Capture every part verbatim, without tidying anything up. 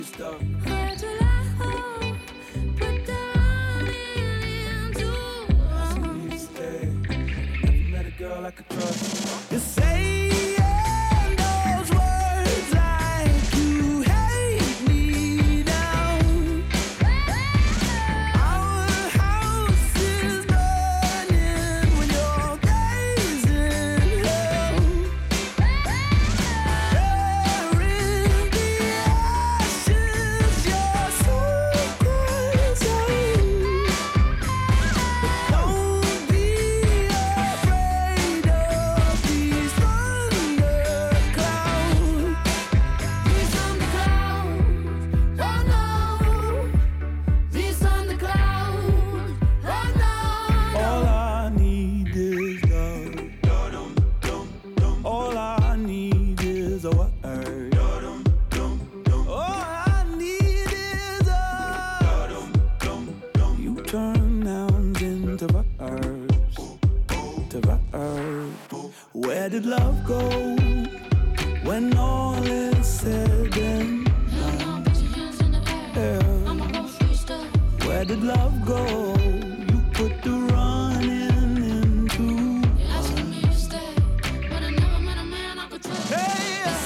Where did love go when all is said and done? Yeah. Where did love go? You put the running into fun. Hey!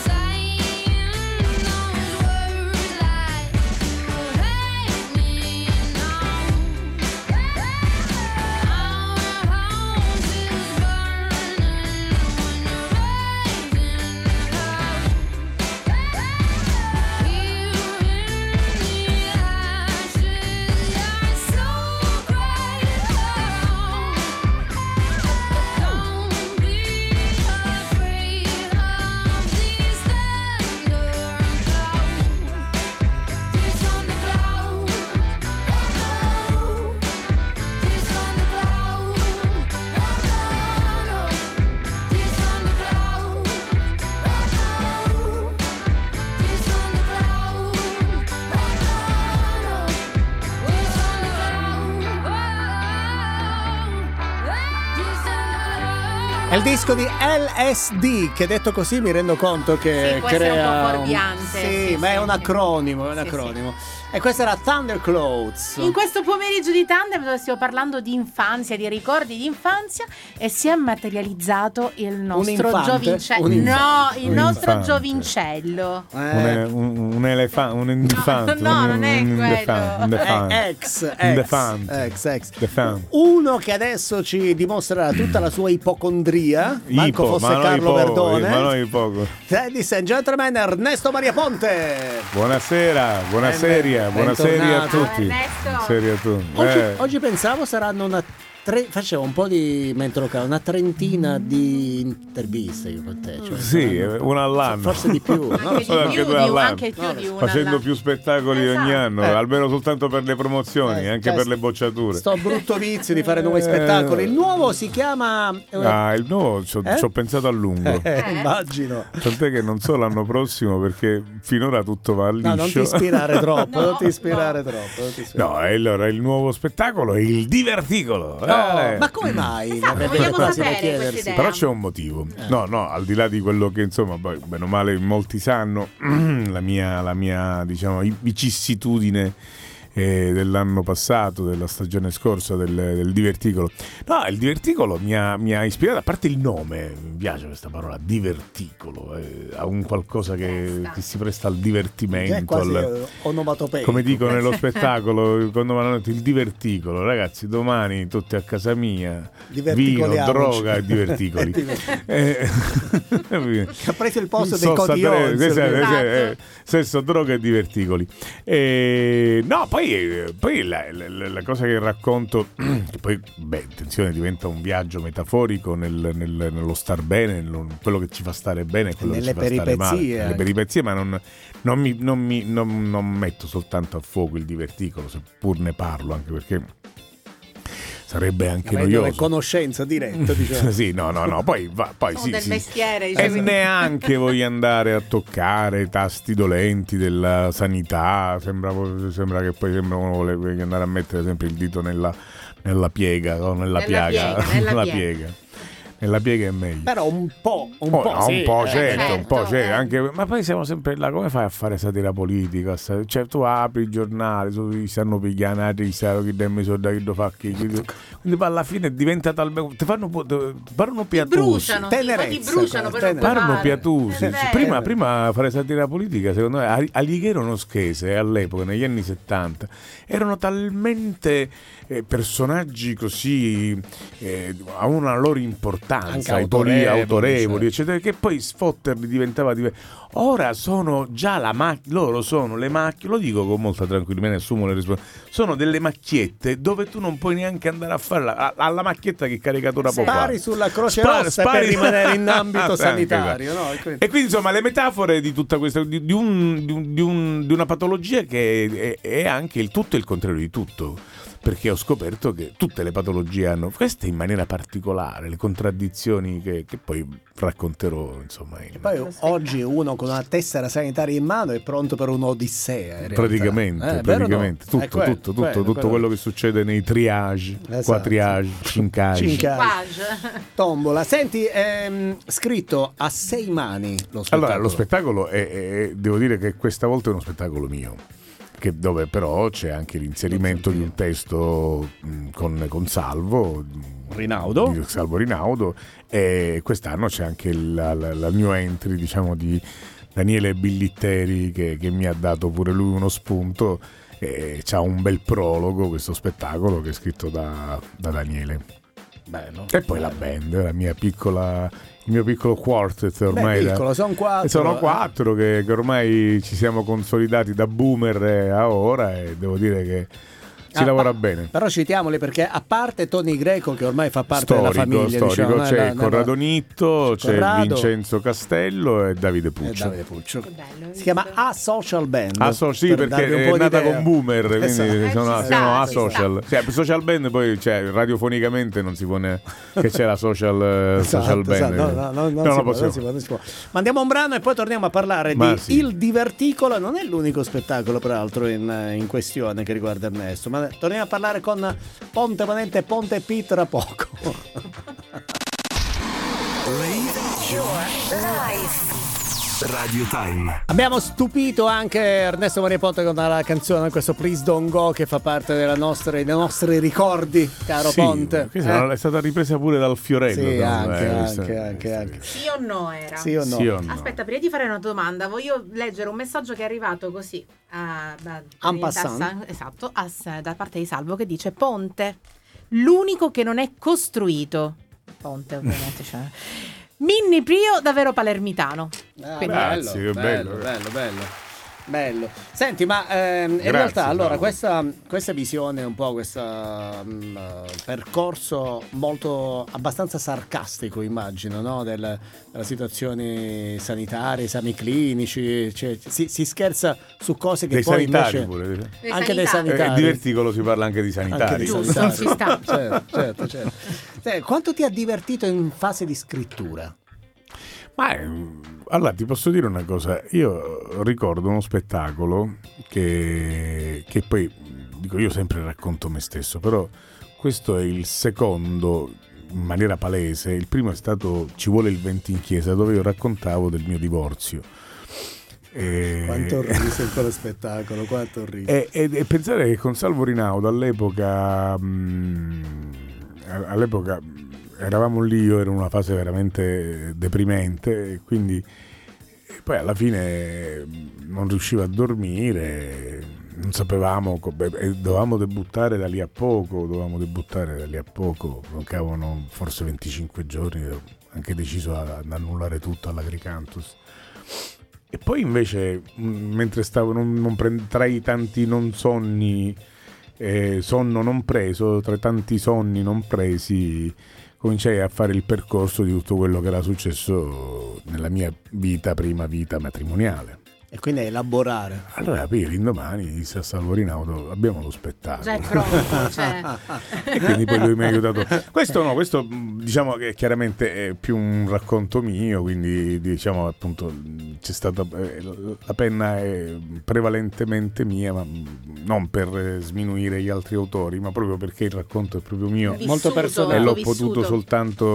È il disco di L S D che detto così mi rendo conto che sì, può crea essere un po' fuorviante. Sì, sì, ma sì. è un acronimo, è un Sì, acronimo. E questo era Thunderclouds. In questo pomeriggio di Tandem dove stiamo parlando di infanzia, di ricordi di infanzia, e si è materializzato il nostro giovincello. No, il un nostro infante. giovincello. Eh, Un, un, un elefante, un infante. no, un, non è un quello. defante, un defante. eh, ex, Un ex, defante. ex, ex. Defante. Uno che adesso ci dimostrerà tutta la sua ipocondria, manco Ipo, fosse ma noi Carlo poco, Verdone. ma noi poco. Ladies and gentlemen, Ernesto Maria Ponte. Buonasera, buonasera, buonasera a tutti. Ernesto. Buonasera a tutti. Oggi, Eh, oggi pensavo saranno una tre, facevo un po' di mentre lo cavo, una trentina di interviste io con te, cioè, sì, saranno- una all'anno. forse di più, no? Anche di Anche più, due di, all'anno. anche più No, di una Facendo all'anno. più spettacoli ogni Esatto. anno, Eh. almeno soltanto per le promozioni, Eh, anche cioè, per le bocciature. Sto brutto vizio di fare nuovi Eh. spettacoli. Il nuovo si chiama eh, Ah, il nuovo ci ho, Eh? ci ho pensato a lungo. eh, Eh? immagino. Tant'è che non so l'anno prossimo perché finora tutto va liscio. No, non ti ispirare troppo, No, non ti ispirare no. troppo. Non ti ispirare. No, e allora il nuovo spettacolo è il diverticolo. No, Eh. ma come mai? Esatto, Avete vogliamo quasi da sapere chiedersi. questa idea. Però c'è un motivo. No, no, al di là di quello che insomma, poi bene o male molti sanno, la mia, la mia diciamo vicissitudine eh, dell'anno passato, della stagione scorsa del, del diverticolo. No, il diverticolo mi ha, mi ha ispirato, a parte il nome, mi piace questa parola, diverticolo, eh, ha un qualcosa che, che si presta al È divertimento, quasi al- eh, onomatopeico. come dico nello spettacolo, quando mi hanno detto il diverticolo, ragazzi, domani tutti a casa mia, vino, Diverticoliamoci. droga e diverticoli. Eh, Che ha preso il posto dei Sosta cotillons. tre, esatto, Esatto. eh, sesso, droga e diverticoli. Eh, no, poi, poi la, la- la cosa che racconto, che poi, beh, attenzione, diventa un viaggio metaforico nel- nel- nello star bene, nello- quello che ci fa stare bene e quello Nelle che ci fa stare male. peripezie Nelle anche. peripezie, ma non, non, mi, non, mi, non, non metto soltanto a fuoco il diverticolo, seppur ne parlo, anche perché sarebbe anche Avendo noioso. conoscenza diretta, diciamo. Sì, no, no, no, poi, va, poi Sono sì, del sì. mestiere, E dicevi. neanche voglio andare a toccare i tasti dolenti della sanità. Sembra, sembra che poi sembra uno vuole andare a mettere sempre il dito nella, nella piega o nella, Nella piaga. piega, nella nella piega. piega. nella piega è meglio. Però un po', un oh, po', no, sì, un po' eh, certo, certo, un po' certo, eh. anche, ma poi siamo sempre là, come fai a fare satira politica? Cioè tu apri il giornale, tu stanno pigliando la trista, che dammi soldi che lo fa chi, quindi poi alla fine diventa talmente, ti fanno ti parlano piatosi, bruciano, sì, poi ti bruciano per non parlano parlare. piatosi. È vero. Prima, prima fare satira politica, secondo me, a- Alighiero Noschese all'epoca, negli anni settanta, erano talmente eh, personaggi così eh, avevano una loro importanza, Anche autorevoli, autorevoli, autorevoli cioè. eccetera, che poi sfotterli diventava diverso. Ora sono già la macchina, loro sono le macchine, lo dico con molta tranquillità, ne assumo le responsabilità, sono delle macchiette dove tu non puoi neanche andare a farla, alla macchietta che caricatura può fare. Spari sulla Croce Spari- Rossa spari- per rimanere in ambito Anche, sanitario, no? E quindi- E quindi insomma le metafore di tutta questa di, di, un, di, un, di, un, di una patologia che è, è anche il tutto e il contrario di tutto, perché ho scoperto che tutte le patologie hanno queste in maniera particolare, le contraddizioni che, che poi racconterò insomma in, Poi oggi uno con una tessera sanitaria in mano è pronto per un'odissea. in realtà. praticamente, Eh, vero o no? praticamente tutto, È quello, tutto, tutto, quello, tutto quello. quello che succede nei triage, Esatto. quatriage, cincage. Cincage. Page. Tombola. Senti, ehm, scritto a sei mani lo spettacolo. Allora, lo spettacolo è, è- devo dire che questa volta è uno spettacolo mio, che dove però c'è anche l'inserimento di un testo mh, con, con Salvo Rinaudo. di Salvo Rinaudo, e quest'anno c'è anche la, la, la new entry, diciamo, di Daniele Billitteri che, che mi ha dato pure lui uno spunto, e c'ha un bel prologo questo spettacolo che è scritto da, da Daniele. Bello. E poi la band, la mia piccola, il mio piccolo quartet ormai. Beh, da- piccolo, sono quattro. sono quattro che, che ormai ci siamo consolidati da boomer a ora, e devo dire che si Ah, lavora pa- bene. Però citiamoli perché a parte Tony Greco che ormai fa parte Storico, della famiglia, storico, diciamo, c'è nella- nella- Corrado Nitto, c'è c'è Corrado. Vincenzo Castello e Davide e Puccio. Davide Puccio. Che bello, Si chiama A Social Band. Ah, so, sì, per darvi perché un è po' di nata idea. con boomer, quindi Esatto. Eh, sono, ci siamo sta, ci asocial. Cioè, social band poi, cioè, radiofonicamente non si può ne- che c'è la social, eh, Esatto, social band. esatto. No, no, no, non, No, si non può, possiamo. non si può, non si può. Mandiamo un brano e poi torniamo a parlare Ma di sì. Il Diverticolo. Non è l'unico spettacolo, peraltro, in, in questione che riguarda Ernesto. Ma torniamo a parlare con Ponte Ponente e Ponte P tra poco. Radio Time. Abbiamo stupito anche Ernesto Maria Ponte con la canzone, questo Please Don't Go, che fa parte della nostre, dei nostri ricordi, caro Sì, Ponte. questa Eh? è stata ripresa pure dal Fiorello. Sì, no? anche, Eh, anche, questa- anche, anche. Sì o no era? Sì o no? Sì o no? Aspetta, prima di fare una domanda, voglio leggere un messaggio che è arrivato così a, da, En da- passant. da- esatto, a- da parte di Salvo, che dice: Ponte, l'unico che non è costruito. Ponte, ovviamente. Cioè. Minni Prio, davvero palermitano. Ah, Quindi- Grazie, che bello. bello, bello. Bello. Senti, ma ehm, in Grazie, realtà allora Paolo. questa, questa visione, un po' questo percorso molto abbastanza sarcastico, immagino, no? Del- della situazione sanitaria, esami clinici, cioè, si, si scherza su cose che Dei poi sanitari invece pure. Dei anche dei sanitari. Eh, sanitari. in Diverticolo si parla anche di Anche sanitari. dei Giusto, sanitari. ci sta. Certo, certo, certo. Senti, quanto ti ha divertito in fase di scrittura? Ma eh, allora ti posso dire una cosa, io ricordo uno spettacolo che, che poi, dico, io sempre racconto me stesso, però questo è il secondo in maniera palese. Il primo è stato Ci vuole il vento in chiesa, dove io raccontavo del mio divorzio. E- Quanto ho riso in quello spettacolo, quanto ho riso. E, e- e pensare che con Salvo Rinaudo all'epoca, mh, all'epoca eravamo lì, io ero in una fase veramente deprimente, e quindi e poi alla fine non riuscivo a dormire, non sapevamo, co- beh, e dovevamo debuttare da lì a poco, dovevamo debuttare da lì a poco, mancavano forse venticinque giorni, ero anche deciso ad annullare tutto all'Agricantus. E poi invece, mh, mentre stavo non, non prend- tra i tanti non sonni, eh, sonno non preso, tra i tanti sonni non presi, cominciai a fare il percorso di tutto quello che era successo nella mia vita, prima vita matrimoniale. E quindi a elaborare. Allora, poi l'indomani disse a Salvo Rinaudo: abbiamo lo spettacolo. Già è pronto, cioè. E quindi poi lui mi ha aiutato. Questo no, questo mh, diciamo che chiaramente è più un racconto mio, quindi diciamo appunto c'è stata eh, la penna è prevalentemente mia, ma mh, non per eh, sminuire gli altri autori, ma proprio perché il racconto è proprio mio Vissuto, molto personale. e l'ho vissuto. potuto soltanto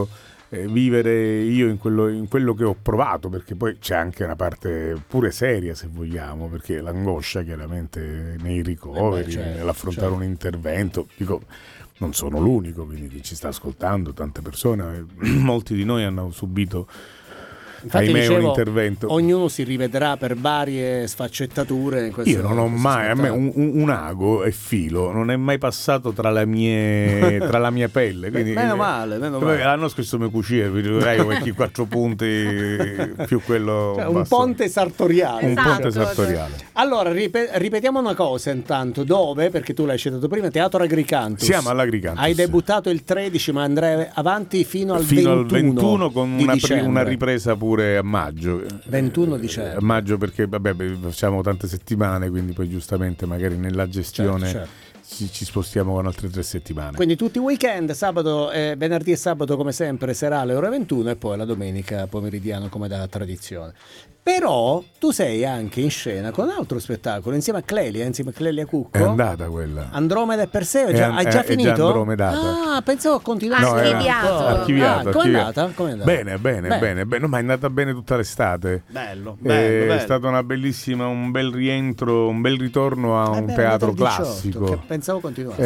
eh, vivere io in quello, in quello che ho provato, perché poi c'è anche una parte pure seria, se vogliamo, perché l'angoscia chiaramente nei ricoveri, Eh beh, certo, nell'affrontare certo. un intervento, dico, non sono l'unico, quindi chi ci sta ascoltando, tante persone, molti di noi hanno subito, Infatti ahimè, dicevo, un intervento. ognuno si rivedrà per varie sfaccettature in questo, Io non ho questo mai, a me spettacolo. un, un- un ago e filo non è mai passato tra la mie, tra la mia pelle. Quindi, meno male, meno Poi male. l'anno scorso mi cuciva, quei quattro punti più quello. Cioè, un basso. ponte sartoriale. Un Esatto. ponte sartoriale. Allora, ripe- ripetiamo una cosa intanto. Dove? Perché tu l'hai citato prima, Teatro Agricantus. Siamo all'Agricantus. Hai debuttato il tredici, ma andrai avanti fino al Fino ventuno al ventuno con di una, pri- dicembre. una ripresa pure a maggio. ventuno dicembre. A maggio perché vabbè, beh, facciamo tante settimane, quindi poi giustamente magari nella gestione Certo, certo. Ci, ci spostiamo con altre tre settimane. Quindi tutti i weekend, sabato, eh, venerdì e sabato come sempre serale ore ventuno e poi la domenica pomeridiano come da tradizione. Però tu sei anche in scena con un altro spettacolo insieme a Clelia, insieme a Clelia Cucco. È andata quella. Andromeda e Perseo, È già, an- hai già è- è finito? già andromedata. Ah, pensavo a continuare. No, era- Archiviato. Ah, Archiviato, com'è archiviato. andata? Com'è andata? Bene, bene, Beh. bene, bene. No, ma è andata bene tutta l'estate. Bello, Eh, bello, bello. È stato una bellissima, un bel rientro, un bel ritorno a Eh un beh, teatro era del diciotto, classico. che pensavo continuasse.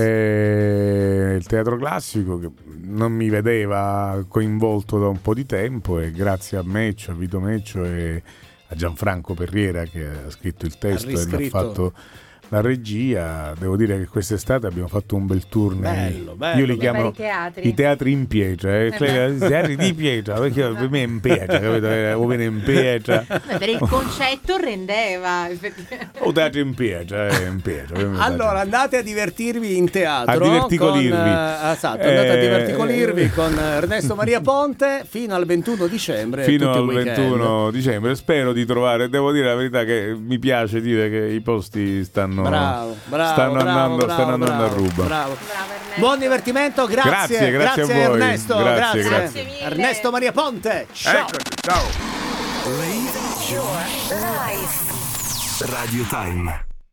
Eh, il teatro classico che non mi vedeva coinvolto da un po' di tempo e grazie a Meccio, a Vito Meccio e a Gianfranco Perriera che ha scritto il testo e mi ha riscritto. fatto la regia, devo dire che quest'estate abbiamo fatto un bel tour nei- Bello, bello, io li bello. chiamo Vari teatri. i teatri in pietra, eh, i teatri di pietra, perché per me è in pietra, capito? Eh, o viene in pietra Beh, per il concetto rendeva effettivamente. o teatri in pietra, eh, in pietra. per me Allora, teatri- andate a divertirvi in teatro. A diverticolirvi. Con, eh, esatto, andate a Eh, diverticolirvi con Ernesto Maria Ponte fino al ventuno dicembre. fino tutti i al weekend. ventuno dicembre spero di trovare, devo dire la verità che mi piace dire che i posti stanno Bravo, bravo, stanno bravo, andando, bravo, stanno andando bravo, a ruba. bravo. Bravo Ernesto. Buon divertimento, grazie. Grazie, grazie a voi. Ernesto, Grazie, grazie. grazie. Grazie mille. Ernesto Maria Ponte. Ciao. Eccoci, ciao. Radio Time.